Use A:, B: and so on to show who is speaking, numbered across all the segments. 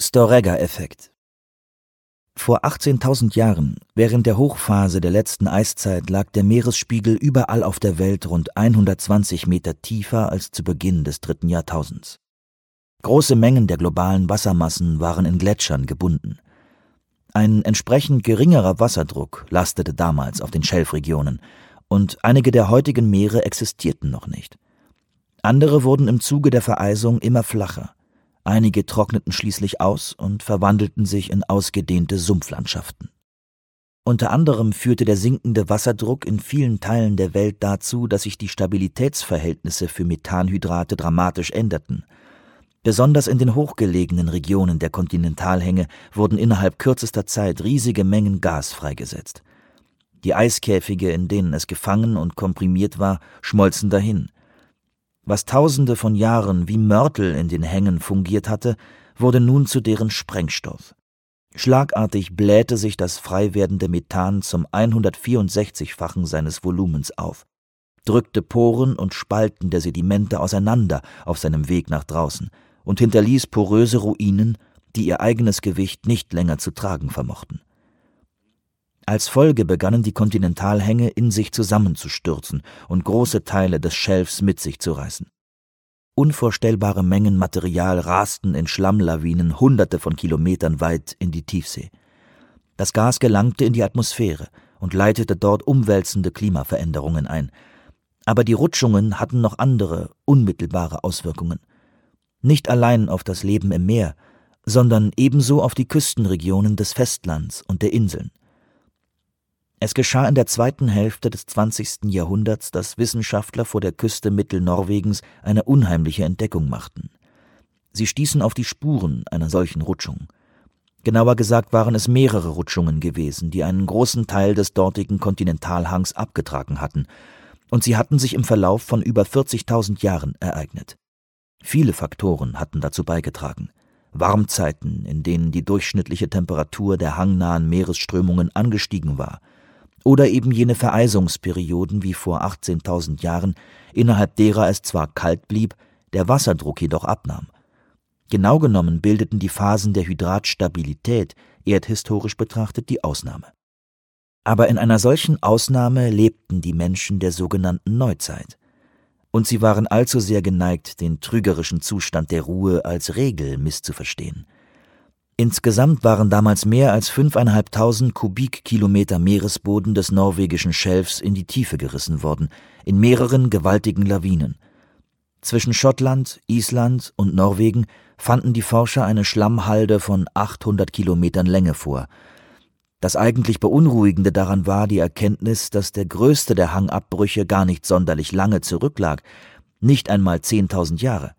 A: Storegga-Effekt. Vor 18.000 Jahren, während der Hochphase der letzten Eiszeit, lag der Meeresspiegel überall auf der Welt rund 120 Meter tiefer als zu Beginn des 3. Jahrtausends. Große Mengen der globalen Wassermassen waren in Gletschern gebunden. Ein entsprechend geringerer Wasserdruck lastete damals auf den Schelfregionen, und einige der heutigen Meere existierten noch nicht. Andere wurden im Zuge der Vereisung immer flacher. Einige trockneten schließlich aus und verwandelten sich in ausgedehnte Sumpflandschaften. Unter anderem führte der sinkende Wasserdruck in vielen Teilen der Welt dazu, dass sich die Stabilitätsverhältnisse für Methanhydrate dramatisch änderten. Besonders in den hochgelegenen Regionen der Kontinentalhänge wurden innerhalb kürzester Zeit riesige Mengen Gas freigesetzt. Die Eiskäfige, in denen es gefangen und komprimiert war, schmolzen dahin. Was Tausende von Jahren wie Mörtel in den Hängen fungiert hatte, wurde nun zu deren Sprengstoff. Schlagartig blähte sich das frei werdende Methan zum 164-fachen seines Volumens auf, drückte Poren und Spalten der Sedimente auseinander auf seinem Weg nach draußen und hinterließ poröse Ruinen, die ihr eigenes Gewicht nicht länger zu tragen vermochten. Als Folge begannen die Kontinentalhänge in sich zusammenzustürzen und große Teile des Schelfs mit sich zu reißen. Unvorstellbare Mengen Material rasten in Schlammlawinen Hunderte von Kilometern weit in die Tiefsee. Das Gas gelangte in die Atmosphäre und leitete dort umwälzende Klimaveränderungen ein. Aber die Rutschungen hatten noch andere, unmittelbare Auswirkungen. Nicht allein auf das Leben im Meer, sondern ebenso auf die Küstenregionen des Festlands und der Inseln. Es geschah in der zweiten Hälfte des 20. Jahrhunderts, dass Wissenschaftler vor der Küste Mittelnorwegens eine unheimliche Entdeckung machten. Sie stießen auf die Spuren einer solchen Rutschung. Genauer gesagt waren es mehrere Rutschungen gewesen, die einen großen Teil des dortigen Kontinentalhangs abgetragen hatten, und sie hatten sich im Verlauf von über 40.000 Jahren ereignet. Viele Faktoren hatten dazu beigetragen. Warmzeiten, in denen die durchschnittliche Temperatur der hangnahen Meeresströmungen angestiegen war, oder eben jene Vereisungsperioden wie vor 18.000 Jahren, innerhalb derer es zwar kalt blieb, der Wasserdruck jedoch abnahm. Genau genommen bildeten die Phasen der Hydratstabilität erdhistorisch betrachtet die Ausnahme. Aber in einer solchen Ausnahme lebten die Menschen der sogenannten Neuzeit. Und sie waren allzu sehr geneigt, den trügerischen Zustand der Ruhe als Regel misszuverstehen. Insgesamt waren damals mehr als 5.500 Kubikkilometer Meeresboden des norwegischen Schelfs in die Tiefe gerissen worden, in mehreren gewaltigen Lawinen. Zwischen Schottland, Island und Norwegen fanden die Forscher eine Schlammhalde von 800 Kilometern Länge vor. Das eigentlich Beunruhigende daran war die Erkenntnis, dass der größte der Hangabbrüche gar nicht sonderlich lange zurücklag, nicht einmal 10.000 Jahre.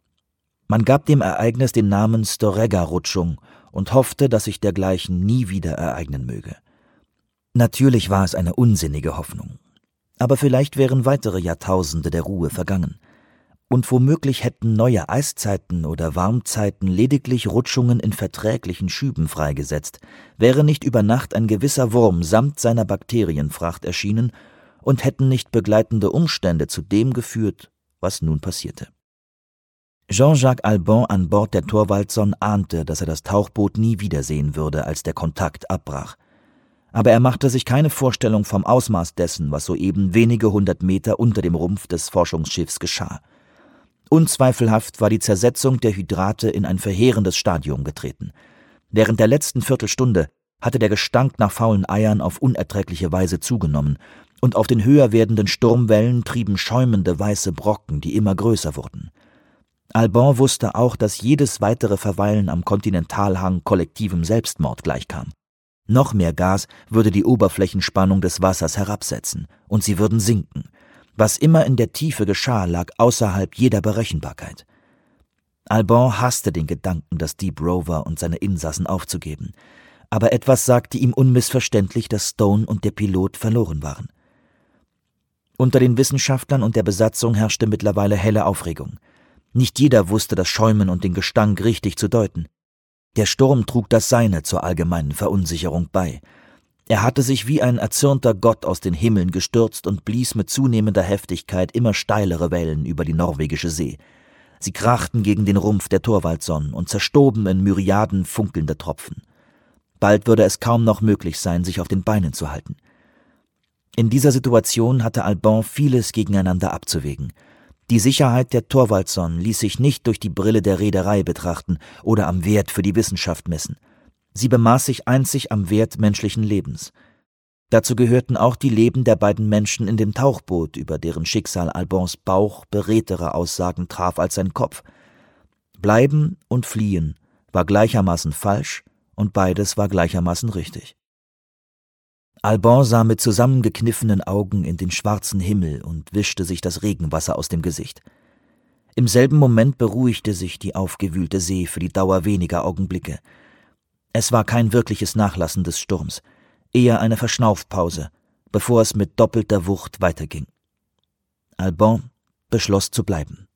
A: Man gab dem Ereignis den Namen Storegga-Rutschung und hoffte, dass sich dergleichen nie wieder ereignen möge. Natürlich war es eine unsinnige Hoffnung, aber vielleicht wären weitere Jahrtausende der Ruhe vergangen. Und womöglich hätten neue Eiszeiten oder Warmzeiten lediglich Rutschungen in verträglichen Schüben freigesetzt, wäre nicht über Nacht ein gewisser Wurm samt seiner Bakterienfracht erschienen und hätten nicht begleitende Umstände zu dem geführt, was nun passierte. Jean-Jacques Albon an Bord der Thorvaldson ahnte, dass er das Tauchboot nie wiedersehen würde, als der Kontakt abbrach. Aber er machte sich keine Vorstellung vom Ausmaß dessen, was soeben wenige 100 Meter unter dem Rumpf des Forschungsschiffs geschah. Unzweifelhaft war die Zersetzung der Hydrate in ein verheerendes Stadium getreten. Während der letzten Viertelstunde hatte der Gestank nach faulen Eiern auf unerträgliche Weise zugenommen, und auf den höher werdenden Sturmwellen trieben schäumende weiße Brocken, die immer größer wurden. Albon wusste auch, dass jedes weitere Verweilen am Kontinentalhang kollektivem Selbstmord gleichkam. Noch mehr Gas würde die Oberflächenspannung des Wassers herabsetzen, und sie würden sinken. Was immer in der Tiefe geschah, lag außerhalb jeder Berechenbarkeit. Albon hasste den Gedanken, das Deep Rover und seine Insassen aufzugeben. Aber etwas sagte ihm unmissverständlich, dass Stone und der Pilot verloren waren. Unter den Wissenschaftlern und der Besatzung herrschte mittlerweile helle Aufregung. Nicht jeder wusste das Schäumen und den Gestank richtig zu deuten. Der Sturm trug das Seine zur allgemeinen Verunsicherung bei. Er hatte sich wie ein erzürnter Gott aus den Himmeln gestürzt und blies mit zunehmender Heftigkeit immer steilere Wellen über die norwegische See. Sie krachten gegen den Rumpf der Thorwaldson und zerstoben in Myriaden funkelnder Tropfen. Bald würde es kaum noch möglich sein, sich auf den Beinen zu halten. In dieser Situation hatte Alban vieles gegeneinander abzuwägen. Die Sicherheit der Thorwaldson ließ sich nicht durch die Brille der Reederei betrachten oder am Wert für die Wissenschaft messen. Sie bemaß sich einzig am Wert menschlichen Lebens. Dazu gehörten auch die Leben der beiden Menschen in dem Tauchboot, über deren Schicksal Albans Bauch beredtere Aussagen traf als sein Kopf. Bleiben und fliehen war gleichermaßen falsch und beides war gleichermaßen richtig. Alban sah mit zusammengekniffenen Augen in den schwarzen Himmel und wischte sich das Regenwasser aus dem Gesicht. Im selben Moment beruhigte sich die aufgewühlte See für die Dauer weniger Augenblicke. Es war kein wirkliches Nachlassen des Sturms, eher eine Verschnaufpause, bevor es mit doppelter Wucht weiterging. Alban beschloss zu bleiben.